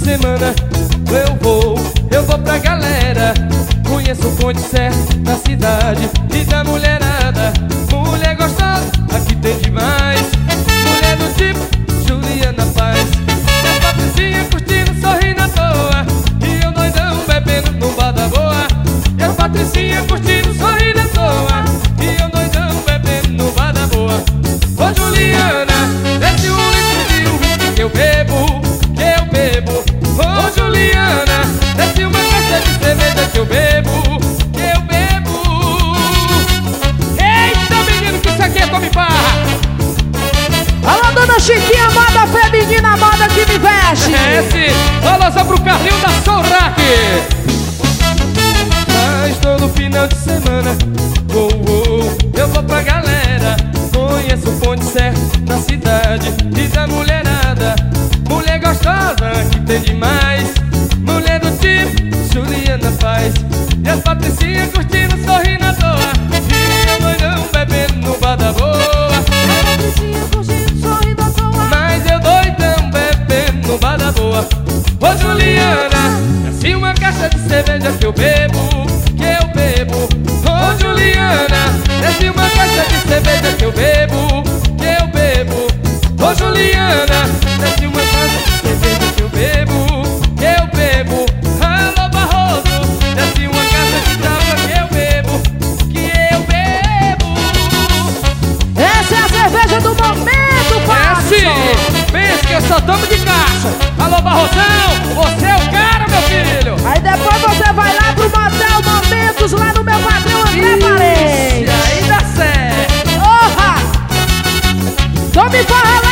semana eu vou pra galera. Conheço o ponte certo da cidade e da mulherada. Mulher gostosa, aqui tem demais. Mulher do tipo Juliana Paz. E a Patricinha curtindo, sorrindo à toa. E eu doidão bebendo no bar da boa. E a Patricinha curtindo, sorrindo à toa. E eu doidão bebendo no bar da boa. Ô Juliana, desce um litro de uísque que eu bebo, que eu bebo. Ô Juliana, desce uma caixa de cerveja que eu bebo, que eu bebo. Eita menino, que isso aqui é tome barra. Alô dona Chiquinha, moda feminina, moda que me veste. É esse, fala só pro Carlinho da Sourac. Mas todo final de semana eu vou pra galera. Conheço o ponte certo da cidade e da mulherada. Mulher gostosa, que tem demais. Mulher do tipo Juliana Paz. E as Patricinha curtindo, sorrindo à toa. E eu doidão bebendo no bar da boa. A Patricinha curtindo, sorrindo à toa. Mas eu doidão bebendo no bar da boa. Ô Juliana, desce uma caixa de cerveja que eu bebo, que eu bebo. Ô Juliana, desce uma caixa de cerveja que eu bebo, que eu bebo. Ô Juliana, desce uma caixa de cerveja que eu bebo, que eu bebo. Alô Barroso, desce uma caixa de tábua que eu bebo, que eu bebo. Essa é a cerveja do momento, pai. Sim, pensa que eu só tomo de caixa. Alô Barrosão, você é o cara, meu filho. Aí depois você vai lá pro motel Momentos, lá no meu padrão André Parede. E aí dá certo. Orra! Tome farra